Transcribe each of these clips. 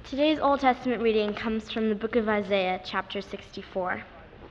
Today's Old Testament reading comes from the book of Isaiah, chapter 64.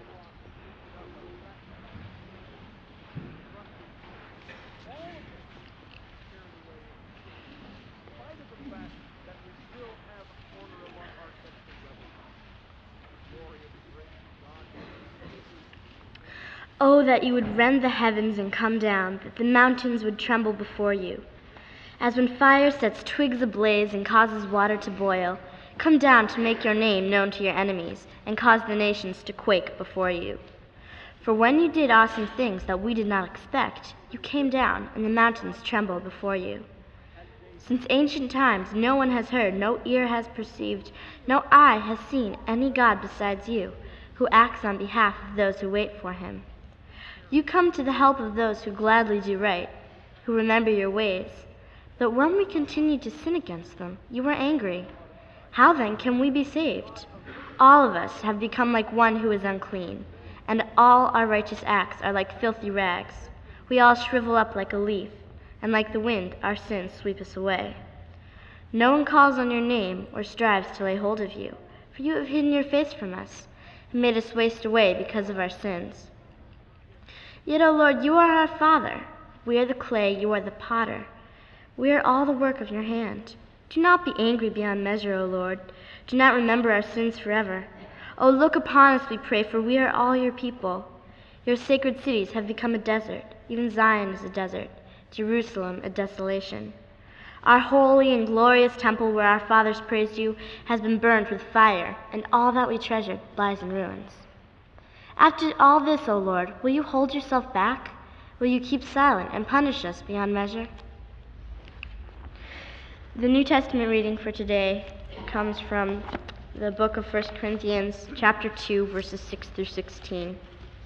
Oh, that you would rend the heavens and come down, that the mountains would tremble before you. As when fire sets twigs ablaze and causes water to boil, come down to make your name known to your enemies and cause the nations to quake before you. For when you did awesome things that we did not expect, you came down and the mountains trembled before you. Since ancient times, no one has heard, no ear has perceived, no eye has seen any God besides you, who acts on behalf of those who wait for him. You come to the help of those who gladly do right, who remember your ways. But when we continue to sin against them, you are angry. How then can we be saved? All of us have become like one who is unclean, and all our righteous acts are like filthy rags. We all shrivel up like a leaf, and like the wind our sins sweep us away. No one calls on your name or strives to lay hold of you, for you have hidden your face from us, and made us waste away because of our sins. Yet, O Lord, you are our Father. We are the clay, you are the potter. We are all the work of your hand. Do not be angry beyond measure, O Lord. Do not remember our sins forever. O look upon us, we pray, for we are all your people. Your sacred cities have become a desert. Even Zion is a desert, Jerusalem a desolation. Our holy and glorious temple where our fathers praised you has been burned with fire, and all that we treasured lies in ruins. After all this, O Lord, will you hold yourself back? Will you keep silent and punish us beyond measure? The New Testament reading for today comes from the book of 1 Corinthians, chapter 2, verses 6 through 16.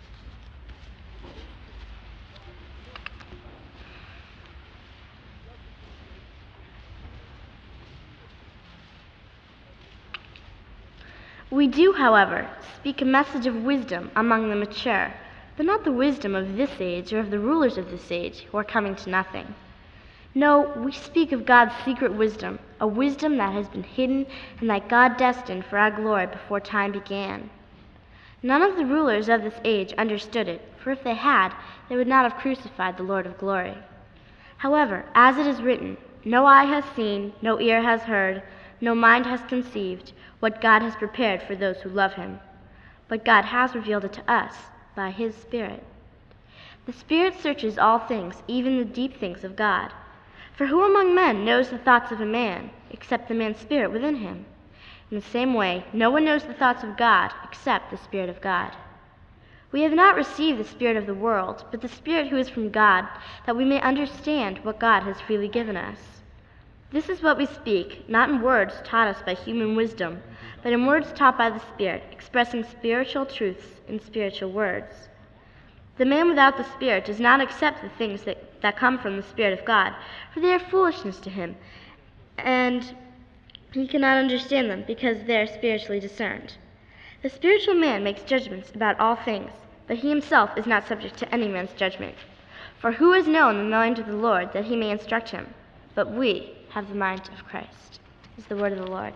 We do, however, speak a message of wisdom among the mature, but not the wisdom of this age or of the rulers of this age who are coming to nothing. No, we speak of God's secret wisdom, a wisdom that has been hidden and that God destined for our glory before time began. None of the rulers of this age understood it, for if they had, they would not have crucified the Lord of glory. However, as it is written, no eye has seen, no ear has heard, no mind has conceived what God has prepared for those who love him. But God has revealed it to us by his Spirit. The Spirit searches all things, even the deep things of God. For who among men knows the thoughts of a man, except the man's spirit within him? In the same way, no one knows the thoughts of God, except the Spirit of God. We have not received the spirit of the world, but the Spirit who is from God, that we may understand what God has freely given us. This is what we speak, not in words taught us by human wisdom, but in words taught by the Spirit, expressing spiritual truths in spiritual words. The man without the Spirit does not accept the things that come from the Spirit of God, for they are foolishness to him, and he cannot understand them because they are spiritually discerned. The spiritual man makes judgments about all things, but he himself is not subject to any man's judgment. For who has known the mind of the Lord that he may instruct him? But we have the mind of Christ. This is the word of the Lord.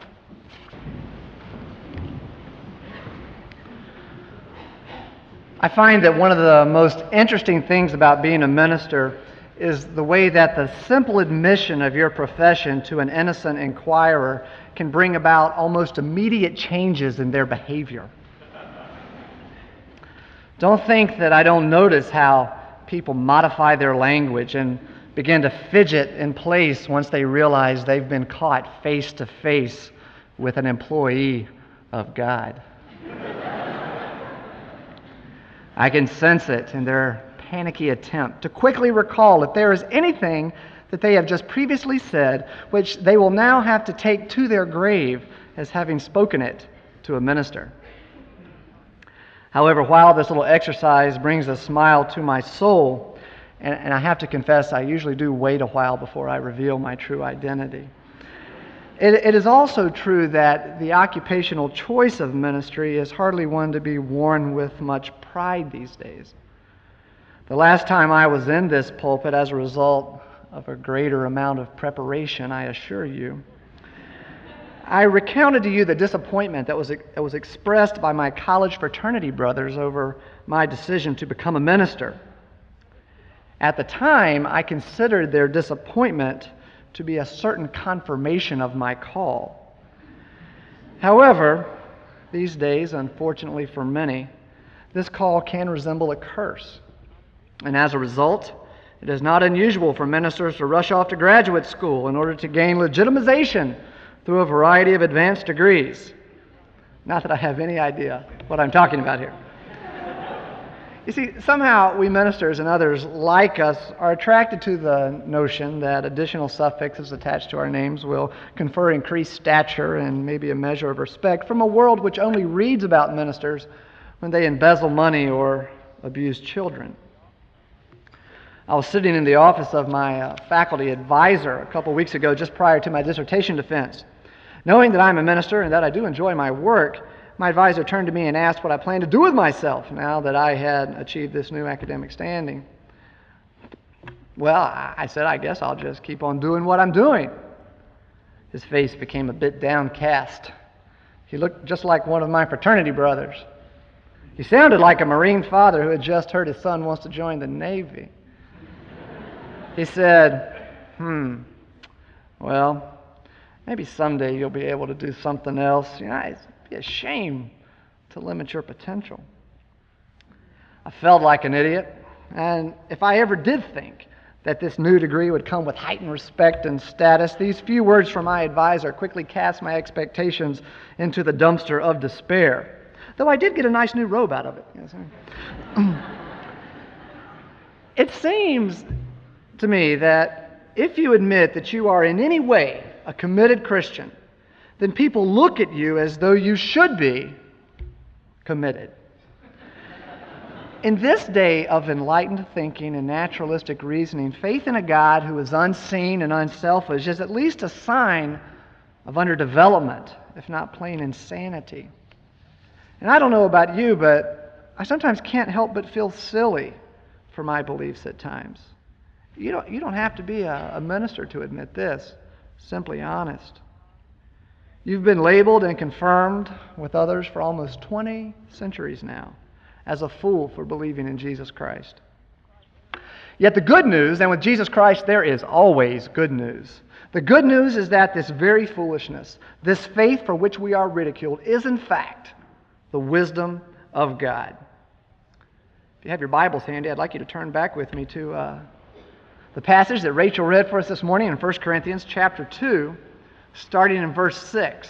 I find that one of the most interesting things about being a minister is the way that the simple admission of your profession to an innocent inquirer can bring about almost immediate changes in their behavior. Don't think that I don't notice how people modify their language and begin to fidget in place once they realize they've been caught face to face with an employee of God. I can sense it in their panicky attempt to quickly recall if there is anything that they have just previously said, which they will now have to take to their grave as having spoken it to a minister. However, while this little exercise brings a smile to my soul, and I have to confess, I usually do wait a while before I reveal my true identity. It is also true that the occupational choice of ministry is hardly one to be worn with much pride these days. The last time I was in this pulpit as a result of a greater amount of preparation, I assure you, I recounted to you the disappointment that was expressed by my college fraternity brothers over my decision to become a minister. At the time, I considered their disappointment to be a certain confirmation of my call. However, these days, unfortunately for many, this call can resemble a curse. And as a result, it is not unusual for ministers to rush off to graduate school in order to gain legitimization through a variety of advanced degrees. Not that I have any idea what I'm talking about here. You see, somehow we ministers and others like us are attracted to the notion that additional suffixes attached to our names will confer increased stature and maybe a measure of respect from a world which only reads about ministers when they embezzle money or abuse children. I was sitting in the office of my faculty advisor a couple weeks ago, just prior to my dissertation defense. Knowing that I'm a minister and that I do enjoy my work, my advisor turned to me and asked what I planned to do with myself now that I had achieved this new academic standing. Well, I said, I guess I'll just keep on doing what I'm doing. His face became a bit downcast. He looked just like one of my fraternity brothers. He sounded like a Marine father who had just heard his son wants to join the Navy. He said, well, maybe someday you'll be able to do something else. It'd be a shame to limit your potential. I felt like an idiot, and if I ever did think that this new degree would come with heightened respect and status, these few words from my advisor quickly cast my expectations into the dumpster of despair. Though I did get a nice new robe out of it. It seems to me that if you admit that you are in any way a committed Christian, then people look at you as though you should be committed. In this day of enlightened thinking and naturalistic reasoning, faith in a God who is unseen and unselfish is at least a sign of underdevelopment, if not plain insanity. And I don't know about you, but I sometimes can't help but feel silly for my beliefs at times. You don't have to be a minister to admit this. Simply honest. You've been labeled and confirmed with others for almost 20 centuries now as a fool for believing in Jesus Christ. Yet the good news, and with Jesus Christ there is always good news. The good news is that this very foolishness, this faith for which we are ridiculed, is in fact the wisdom of God. If you have your Bibles handy, I'd like you to turn back with me to the passage that Rachel read for us this morning in 1 Corinthians chapter 2, starting in verse 6.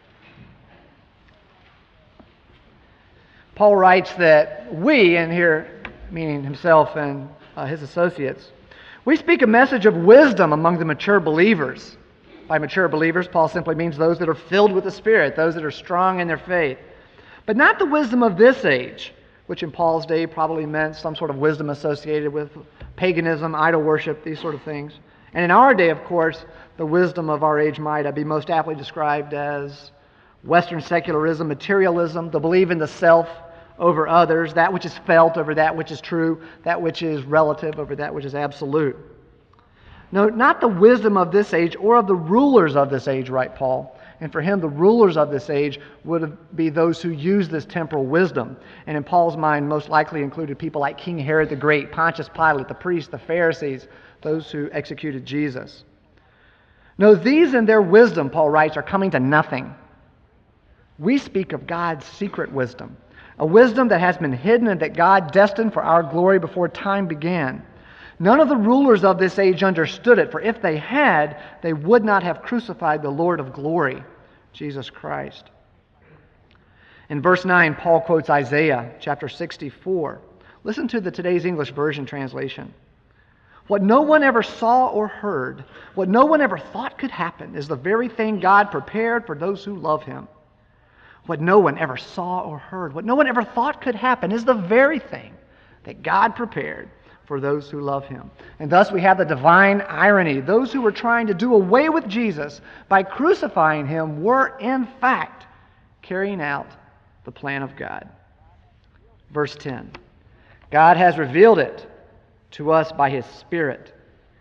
Paul writes that we, and here meaning himself and his associates, we speak a message of wisdom among the mature believers. By mature believers, Paul simply means those that are filled with the Spirit, those that are strong in their faith. But not the wisdom of this age, which in Paul's day probably meant some sort of wisdom associated with paganism, idol worship, these sort of things. And in our day, of course, the wisdom of our age might be most aptly described as Western secularism, materialism, the belief in the self over others, that which is felt over that which is true, that which is relative over that which is absolute. No, not the wisdom of this age or of the rulers of this age, right, Paul? And for him, the rulers of this age would be those who use this temporal wisdom. And in Paul's mind, most likely included people like King Herod the Great, Pontius Pilate, the priests, the Pharisees, those who executed Jesus. No, these in their wisdom, Paul writes, are coming to nothing. We speak of God's secret wisdom, a wisdom that has been hidden and that God destined for our glory before time began. None of the rulers of this age understood it, for if they had, they would not have crucified the Lord of glory, Jesus Christ. In verse 9, Paul quotes Isaiah chapter 64. Listen to the Today's English Version translation. What no one ever saw or heard, what no one ever thought could happen, is the very thing God prepared for those who love Him. What no one ever saw or heard, what no one ever thought could happen, is the very thing that God prepared for those who love Him. And thus we have the divine irony. Those who were trying to do away with Jesus by crucifying Him were, in fact, carrying out the plan of God. Verse 10. God has revealed it to us by His Spirit.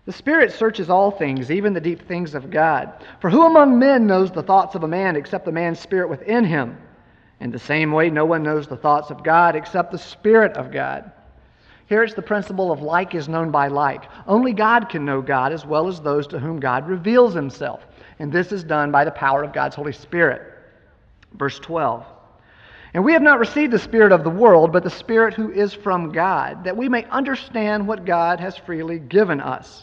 The Spirit searches all things, even the deep things of God. For who among men knows the thoughts of a man except the man's spirit within him? In the same way, no one knows the thoughts of God except the Spirit of God. Here it's the principle of like is known by like. Only God can know God as well as those to whom God reveals himself. And this is done by the power of God's Holy Spirit. Verse 12. And we have not received the spirit of the world, but the Spirit who is from God, that we may understand what God has freely given us.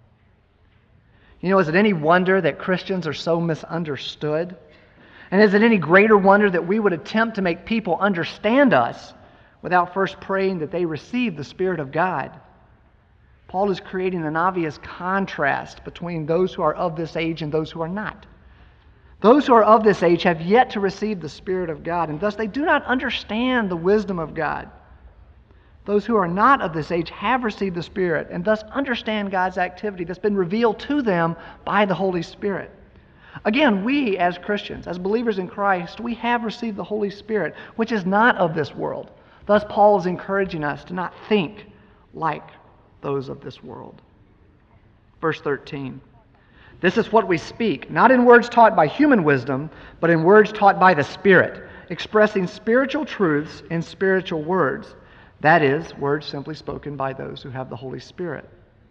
You know, is it any wonder that Christians are so misunderstood? And is it any greater wonder that we would attempt to make people understand us without first praying that they receive the Spirit of God? Paul is creating an obvious contrast between those who are of this age and those who are not. Those who are of this age have yet to receive the Spirit of God, and thus they do not understand the wisdom of God. Those who are not of this age have received the Spirit, and thus understand God's activity that's been revealed to them by the Holy Spirit. Again, we as Christians, as believers in Christ, we have received the Holy Spirit, which is not of this world. Thus, Paul is encouraging us to not think like those of this world. Verse 13. This is what we speak, not in words taught by human wisdom, but in words taught by the Spirit, expressing spiritual truths in spiritual words. That is, words simply spoken by those who have the Holy Spirit.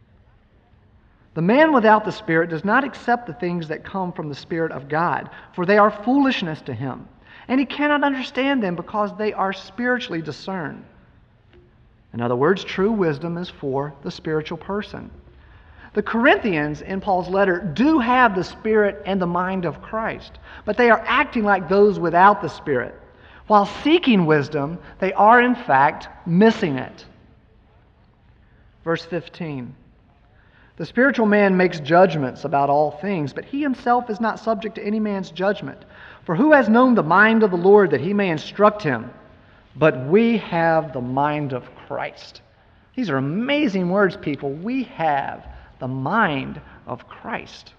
The man without the Spirit does not accept the things that come from the Spirit of God, for they are foolishness to him, and he cannot understand them because they are spiritually discerned. In other words, true wisdom is for the spiritual person. The Corinthians in Paul's letter do have the Spirit and the mind of Christ, but they are acting like those without the Spirit. While seeking wisdom, they are in fact missing it. Verse 15. The spiritual man makes judgments about all things, but he himself is not subject to any man's judgment. For who has known the mind of the Lord that he may instruct him? But we have the mind of Christ. These are amazing words, people. We have the mind of Christ.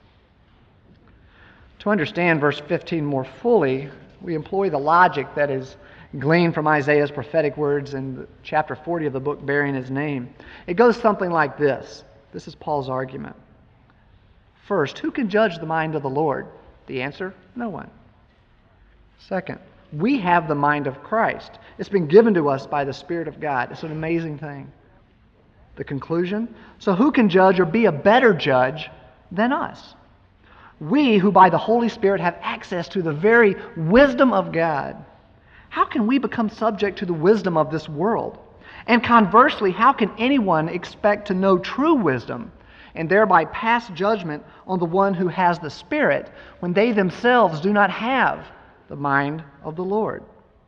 To understand verse 15 more fully, we employ the logic that is gleaned from Isaiah's prophetic words in chapter 40 of the book bearing his name. It goes something like this. This is Paul's argument. First, who can judge the mind of the Lord? The answer, no one. Second, we have the mind of Christ. It's been given to us by the Spirit of God. It's an amazing thing. The conclusion, so who can judge or be a better judge than us? We who by the Holy Spirit have access to the very wisdom of God. How can we become subject to the wisdom of this world? And conversely, how can anyone expect to know true wisdom and thereby pass judgment on the one who has the Spirit when they themselves do not have the mind of the Lord?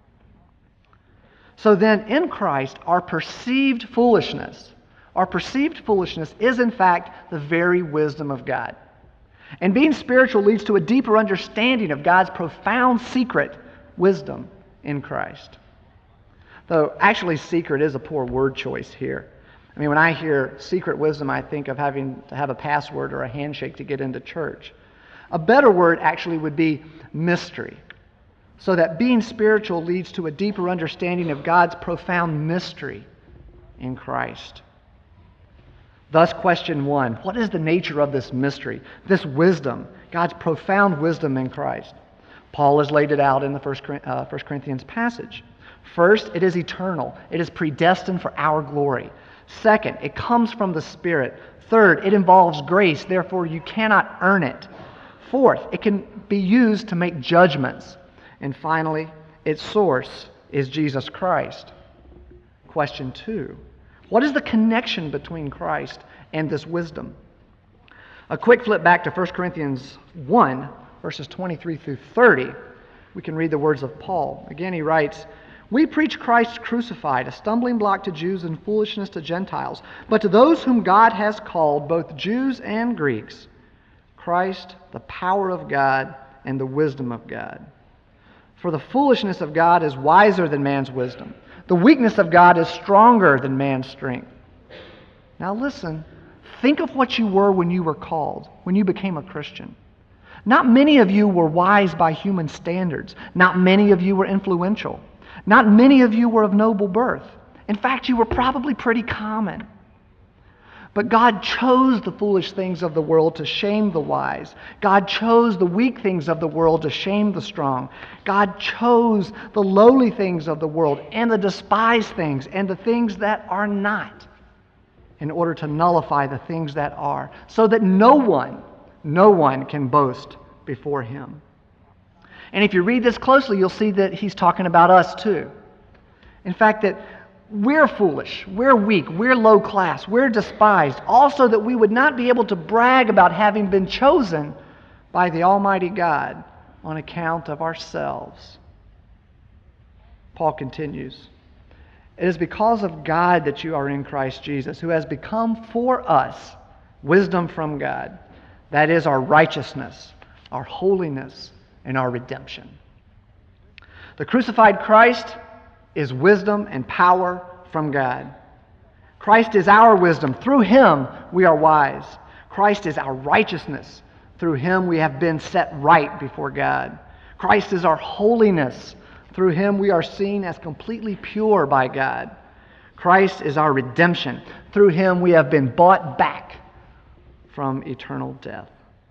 So then, in Christ, our perceived foolishness is in fact the very wisdom of God. And being spiritual leads to a deeper understanding of God's profound secret wisdom in Christ. Though actually secret is a poor word choice here. I mean, when I hear secret wisdom, I think of having to have a password or a handshake to get into church. A better word actually would be mystery. So that being spiritual leads to a deeper understanding of God's profound mystery in Christ. Thus, question 1, what is the nature of this mystery, this wisdom, God's profound wisdom in Christ? Paul has laid it out in the 1 Corinthians passage. First, it is eternal. It is predestined for our glory. Second, it comes from the Spirit. Third, it involves grace, therefore you cannot earn it. Fourth, it can be used to make judgments. And finally, its source is Jesus Christ. Question 2, what is the connection between Christ and this wisdom? A quick flip back to 1 Corinthians 1, verses 23 through 30, we can read the words of Paul. Again, he writes, "We preach Christ crucified, a stumbling block to Jews and foolishness to Gentiles. But to those whom God has called, both Jews and Greeks, Christ, the power of God and the wisdom of God. For the foolishness of God is wiser than man's wisdom. The weakness of God is stronger than man's strength." Now listen, think of what you were when you were called, when you became a Christian. Not many of you were wise by human standards. Not many of you were influential. Not many of you were of noble birth. In fact, you were probably pretty common. But God chose the foolish things of the world to shame the wise. God chose the weak things of the world to shame the strong. God chose the lowly things of the world and the despised things and the things that are not in order to nullify the things that are, so that no one can boast before Him. And if you read this closely, you'll see that He's talking about us too. In fact, that we're foolish, we're weak, we're low class, we're despised, also that we would not be able to brag about having been chosen by the Almighty God on account of ourselves. Paul continues, "It is because of God that you are in Christ Jesus, who has become for us wisdom from God. That is our righteousness, our holiness, and our redemption." The crucified Christ is wisdom and power from God. Christ is our wisdom. Through Him we are wise. Christ is our righteousness. Through Him we have been set right before God. Christ is our holiness. Through Him we are seen as completely pure by God. Christ is our redemption. Through Him we have been bought back from eternal death.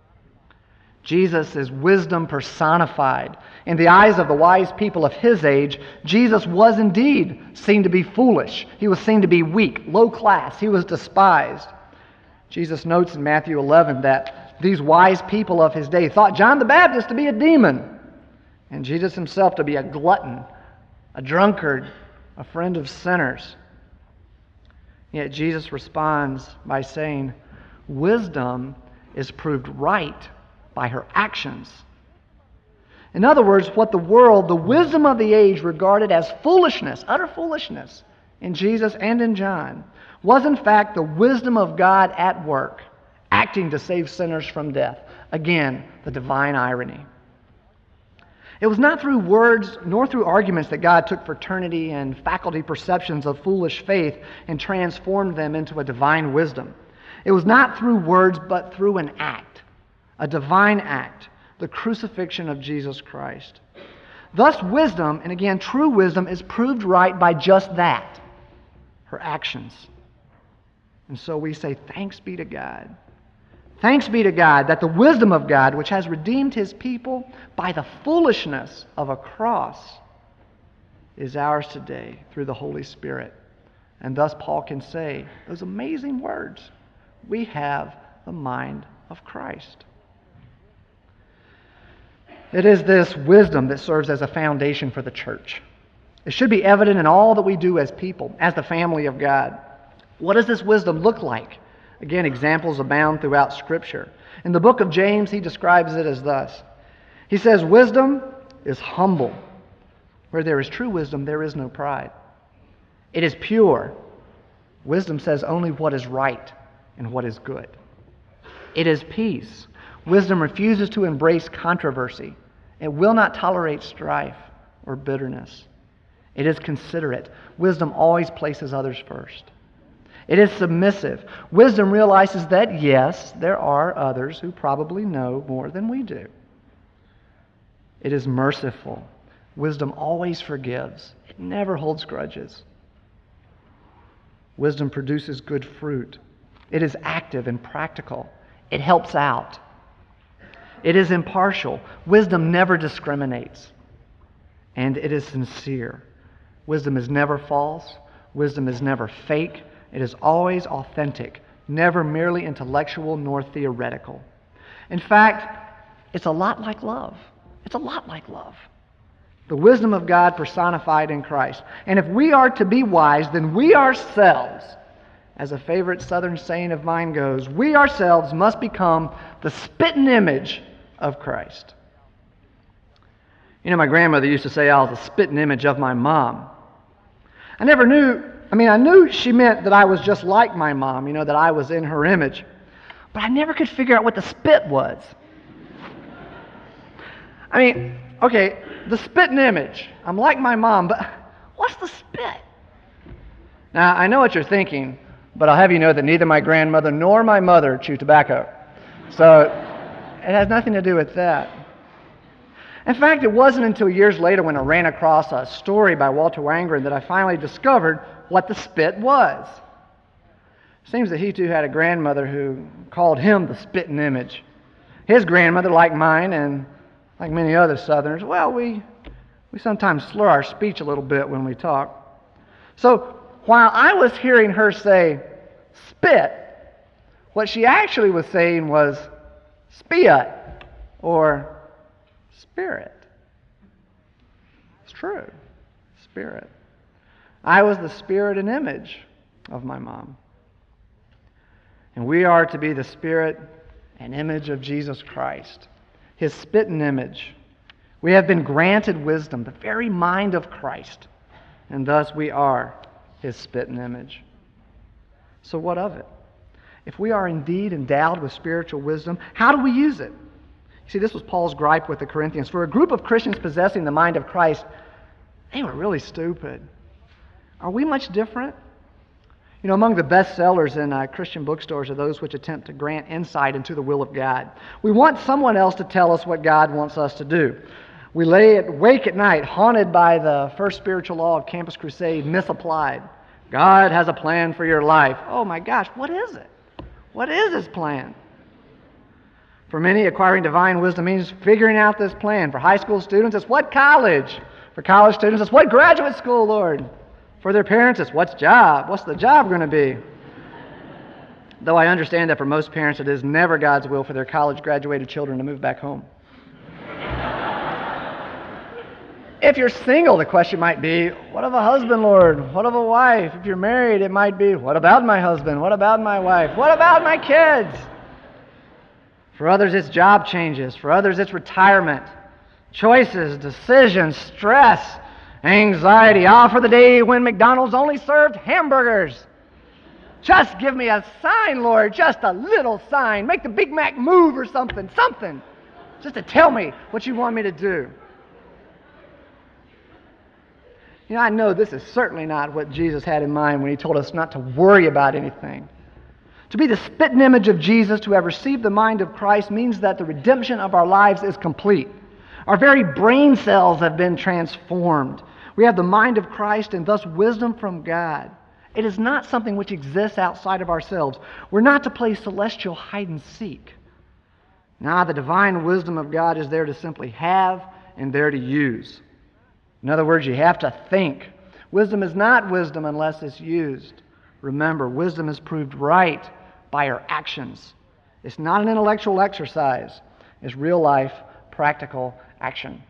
Jesus is wisdom personified. In the eyes of the wise people of His age, Jesus was indeed seen to be foolish. He was seen to be weak, low class. He was despised. Jesus notes in Matthew 11 that these wise people of His day thought John the Baptist to be a demon, and Jesus Himself to be a glutton, a drunkard, a friend of sinners. Yet Jesus responds by saying, wisdom is proved right by her actions. In other words, what the world, the wisdom of the age, regarded as foolishness, utter foolishness, in Jesus and in John, was in fact the wisdom of God at work, acting to save sinners from death. Again, the divine irony. It was not through words nor through arguments that God took fraternity and faculty perceptions of foolish faith and transformed them into a divine wisdom. It was not through words, but through an act. A divine act, the crucifixion of Jesus Christ. Thus wisdom, and again true wisdom, is proved right by just that, her actions. And so we say, thanks be to God. Thanks be to God that the wisdom of God, which has redeemed His people by the foolishness of a cross, is ours today through the Holy Spirit. And thus Paul can say those amazing words, we have the mind of Christ. It is this wisdom that serves as a foundation for the church. It should be evident in all that we do as people, as the family of God. What does this wisdom look like? Again, examples abound throughout Scripture. In the book of James, he describes it as thus. He says, wisdom is humble. Where there is true wisdom, there is no pride. It is pure. Wisdom says only what is right and what is good. It is peace. Wisdom refuses to embrace controversy. It will not tolerate strife or bitterness. It is considerate. Wisdom always places others first. It is submissive. Wisdom realizes that, yes, there are others who probably know more than we do. It is merciful. Wisdom always forgives. It never holds grudges. Wisdom produces good fruit. It is active and practical. It helps out. It is impartial. Wisdom never discriminates. And it is sincere. Wisdom is never false. Wisdom is never fake. It is always authentic, never merely intellectual nor theoretical. In fact, it's a lot like love. It's a lot like love. The wisdom of God personified in Christ. And if we are to be wise, then we ourselves, as a favorite Southern saying of mine goes, we ourselves must become the spitting image of Christ. You know, my grandmother used to say I was a spitting image of my mom. I knew she meant that I was just like my mom, that I was in her image. But I never could figure out what the spit was. Okay, the spitting image. I'm like my mom, but what's the spit? Now, I know what you're thinking, but I'll have you know that neither my grandmother nor my mother chew tobacco. So it has nothing to do with that. In fact, it wasn't until years later when I ran across a story by Walter Wangerin that I finally discovered what the spit was. Seems that he too had a grandmother who called him the spitting image. His grandmother, like mine and like many other Southerners, well, we sometimes slur our speech a little bit when we talk. So while I was hearing her say spit, what she actually was saying was spirit or spirit. It's true. Spirit. I was the spirit and image of my mom. And we are to be the spirit and image of Jesus Christ, His spitting image. We have been granted wisdom, the very mind of Christ, and thus we are His spitting image. So what of it? If we are indeed endowed with spiritual wisdom, how do we use it? See, this was Paul's gripe with the Corinthians. For a group of Christians possessing the mind of Christ, they were really stupid. Are we much different? You know, among the best sellers in Christian bookstores are those which attempt to grant insight into the will of God. We want someone else to tell us what God wants us to do. We lay awake at night, haunted by the first spiritual law of Campus Crusade, misapplied. God has a plan for your life. Oh my gosh, what is it? What is His plan? For many, acquiring divine wisdom means figuring out this plan. For high school students, it's what college? For college students, it's what graduate school, Lord? For their parents, it's what's job? What's the job going to be? Though I understand that for most parents, it is never God's will for their college-graduated children to move back home. If you're single, the question might be, what of a husband, Lord? What of a wife? If you're married, it might be, what about my husband? What about my wife? What about my kids? For others, it's job changes. For others, it's retirement. Choices, decisions, stress, anxiety. Ah, for the day when McDonald's only served hamburgers. Just give me a sign, Lord, just a little sign. Make the Big Mac move or something, just to tell me what you want me to do. You know, I know this is certainly not what Jesus had in mind when He told us not to worry about anything. To be the spitting image of Jesus, to have received the mind of Christ, means that the redemption of our lives is complete. Our very brain cells have been transformed. We have the mind of Christ and thus wisdom from God. It is not something which exists outside of ourselves. We're not to play celestial hide and seek. Nah, the divine wisdom of God is there to simply have and there to use. In other words, you have to think. Wisdom is not wisdom unless it's used. Remember, wisdom is proved right by our actions. It's not an intellectual exercise. It's real life, practical action.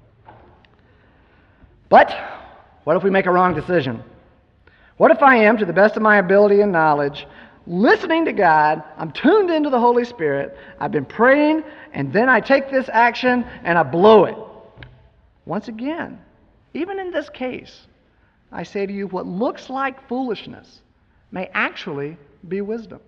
But what if we make a wrong decision? What if I am, to the best of my ability and knowledge, listening to God, I'm tuned into the Holy Spirit, I've been praying, and then I take this action and I blow it? Once again, even in this case, I say to you, what looks like foolishness may actually be wisdom.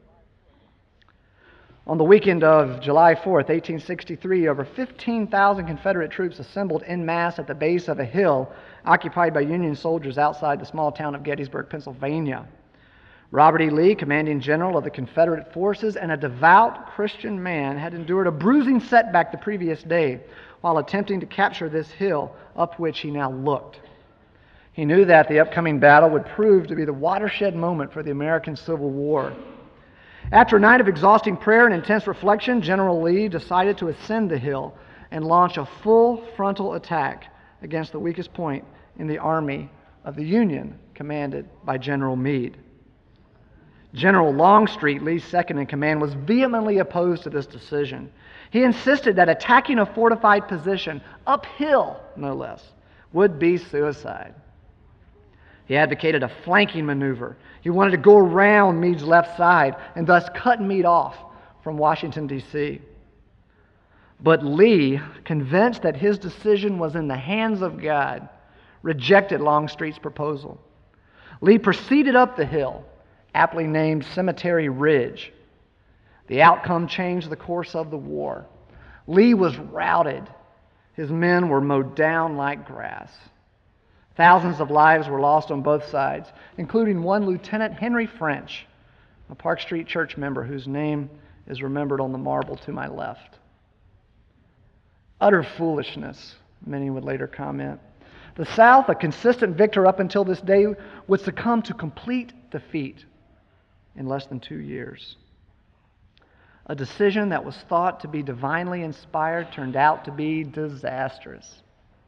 On the weekend of July 4th, 1863, over 15,000 Confederate troops assembled en masse at the base of a hill occupied by Union soldiers outside the small town of Gettysburg, Pennsylvania. Robert E. Lee, commanding general of the Confederate forces and a devout Christian man, had endured a bruising setback the previous day while attempting to capture this hill up which he now looked. He knew that the upcoming battle would prove to be the watershed moment for the American Civil War. After a night of exhausting prayer and intense reflection, General Lee decided to ascend the hill and launch a full frontal attack against the weakest point in the army of the Union, commanded by General Meade. General Longstreet, Lee's second in command, was vehemently opposed to this decision. He insisted that attacking a fortified position, uphill no less, would be suicide. He advocated a flanking maneuver. He wanted to go around Meade's left side and thus cut Meade off from Washington, D.C. But Lee, convinced that his decision was in the hands of God, rejected Longstreet's proposal. Lee proceeded up the hill, aptly named Cemetery Ridge. The outcome changed the course of the war. Lee was routed. His men were mowed down like grass. Thousands of lives were lost on both sides, including one Lieutenant Henry French, a Park Street Church member whose name is remembered on the marble to my left. Utter foolishness, many would later comment. The South, a consistent victor up until this day, would succumb to complete defeat in less than 2 years. A decision that was thought to be divinely inspired turned out to be disastrous.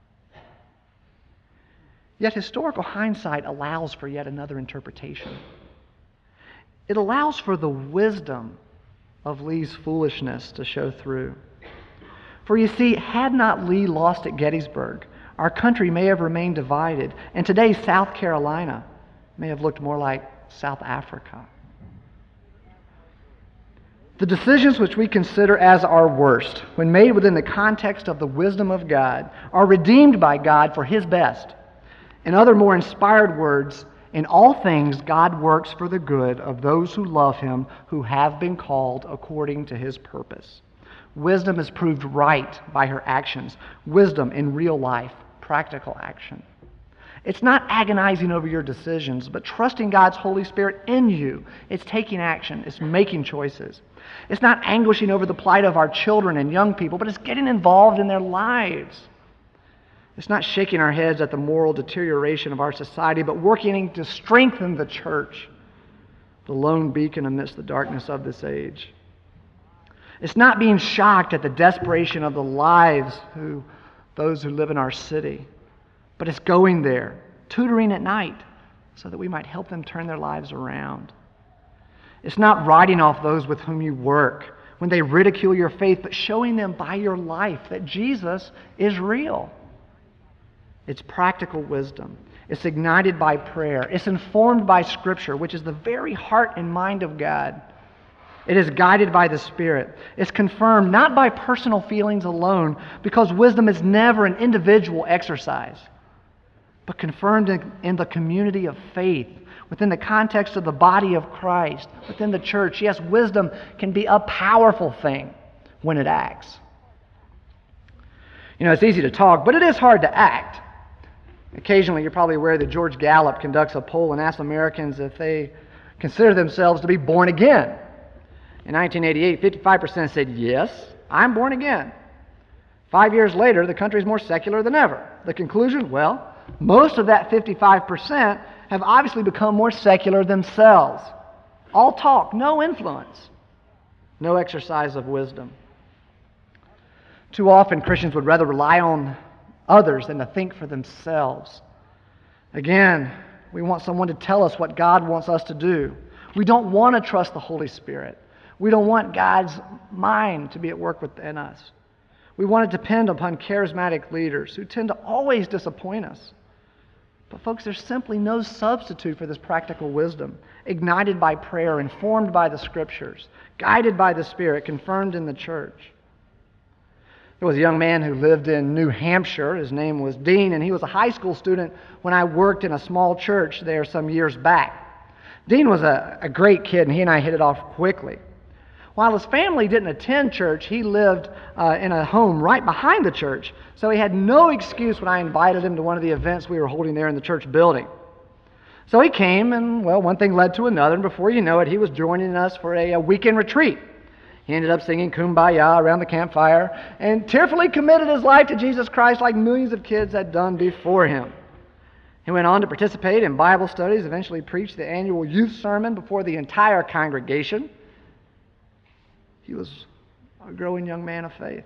Yet historical hindsight allows for yet another interpretation. It allows for the wisdom of Lee's foolishness to show through. For you see, had not Lee lost at Gettysburg, our country may have remained divided, and today South Carolina may have looked more like South Africa. The decisions which we consider as our worst, when made within the context of the wisdom of God, are redeemed by God for His best. In other more inspired words, in all things God works for the good of those who love Him, who have been called according to His purpose. Wisdom is proved right by her actions. Wisdom in real life, practical action. It's not agonizing over your decisions, but trusting God's Holy Spirit in you. It's taking action. It's making choices. It's not anguishing over the plight of our children and young people, but it's getting involved in their lives. It's not shaking our heads at the moral deterioration of our society, but working to strengthen the church, the lone beacon amidst the darkness of this age. It's not being shocked at the desperation of the lives of those who live in our city, but it's going there, tutoring at night, so that we might help them turn their lives around. It's not writing off those with whom you work when they ridicule your faith, but showing them by your life that Jesus is real. It's practical wisdom. It's ignited by prayer. It's informed by Scripture, which is the very heart and mind of God. It is guided by the Spirit. It's confirmed not by personal feelings alone, because wisdom is never an individual exercise, but confirmed in the community of faith, within the context of the body of Christ, within the church. Yes, wisdom can be a powerful thing when it acts. You know, it's easy to talk, but it is hard to act. Occasionally, you're probably aware that George Gallup conducts a poll and asks Americans if they consider themselves to be born again. In 1988, 55% said, yes, I'm born again. 5 years later, the country is more secular than ever. The conclusion, well, most of that 55% have obviously become more secular themselves. All talk, no influence, no exercise of wisdom. Too often, Christians would rather rely on others than to think for themselves. Again, we want someone to tell us what God wants us to do. We don't want to trust the Holy Spirit. We don't want God's mind to be at work within us. We want to depend upon charismatic leaders who tend to always disappoint us. But folks, there's simply no substitute for this practical wisdom, ignited by prayer, informed by the Scriptures, guided by the Spirit, confirmed in the church. There was a young man who lived in New Hampshire. His name was Dean, and he was a high school student when I worked in a small church there some years back. Dean was a great kid, and he and I hit it off quickly. While his family didn't attend church, he lived in a home right behind the church, so he had no excuse when I invited him to one of the events we were holding there in the church building. So he came, and, well, one thing led to another, and before you know it, he was joining us for a weekend retreat. He ended up singing Kumbaya around the campfire and tearfully committed his life to Jesus Christ like millions of kids had done before him. He went on to participate in Bible studies, eventually preached the annual youth sermon before the entire congregation. He was a growing young man of faith.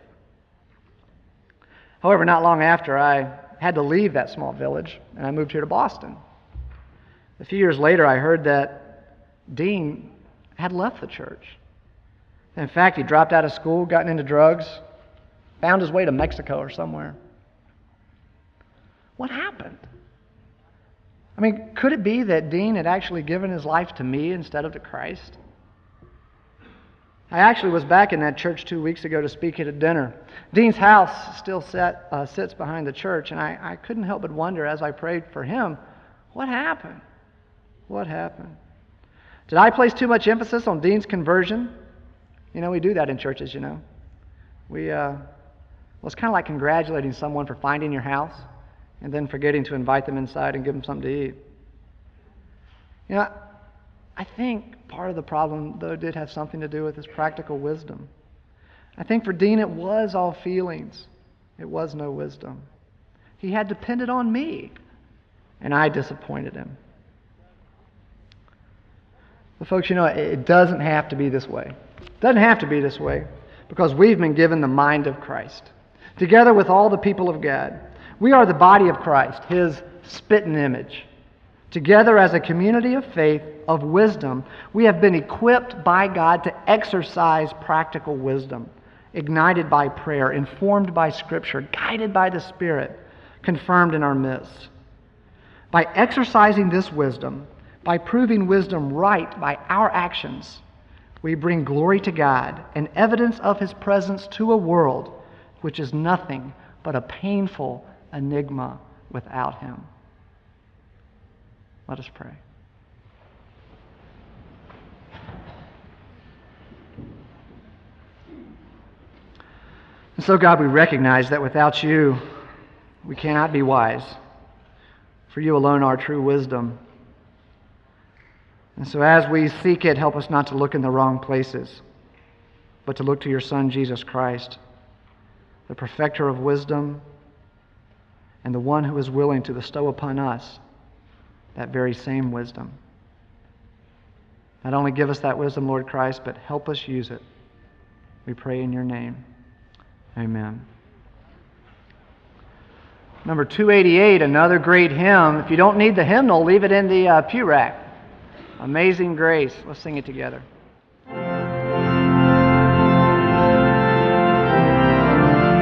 However, not long after, I had to leave that small village, and I moved here to Boston. A few years later, I heard that Dean had left the church. In fact, he dropped out of school, gotten into drugs, found his way to Mexico or somewhere. What happened? I mean, could it be that Dean had actually given his life to me instead of to Christ? I actually was back in that church 2 weeks ago to speak at a dinner. Dean's house still sits behind the church, and I couldn't help but wonder as I prayed for him, what happened? What happened? Did I place too much emphasis on Dean's conversion? You know, we do that in churches, you know. It's kind of like congratulating someone for finding your house and then forgetting to invite them inside and give them something to eat. You know, I think part of the problem, though, did have something to do with his practical wisdom. I think for Dean it was all feelings. It was no wisdom. He had depended on me, and I disappointed him. But folks, it doesn't have to be this way. It doesn't have to be this way because we've been given the mind of Christ. Together with all the people of God, we are the body of Christ, His spitting image. Together as a community of faith, of wisdom, we have been equipped by God to exercise practical wisdom, ignited by prayer, informed by Scripture, guided by the Spirit, confirmed in our midst. By exercising this wisdom, by proving wisdom right by our actions, we bring glory to God and evidence of His presence to a world which is nothing but a painful enigma without Him. Let us pray. And so, God, we recognize that without You, we cannot be wise. For You alone are true wisdom. And so as we seek it, help us not to look in the wrong places, but to look to Your Son, Jesus Christ, the perfecter of wisdom and the one who is willing to bestow upon us that very same wisdom. Not only give us that wisdom, Lord Christ, but help us use it. We pray in Your name. Amen. Number 288, another great hymn. If you don't need the hymnal, leave it in the pew rack. Amazing Grace. Let's sing it together.